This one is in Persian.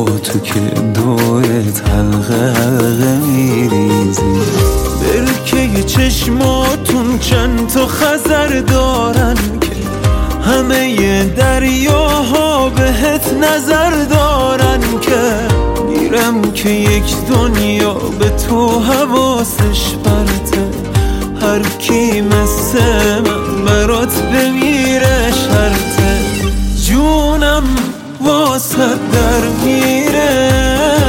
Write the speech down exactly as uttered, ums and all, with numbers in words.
با تو که دورت حلقه حلقه میریزی. برکه چشماتون چند تا خزر دارن که همه دریاها بهت نظر دارن که میرم که یک دنیا به تو حواسش پرته. هر کی مثل من برات بمیره شرطه. جونم واسه در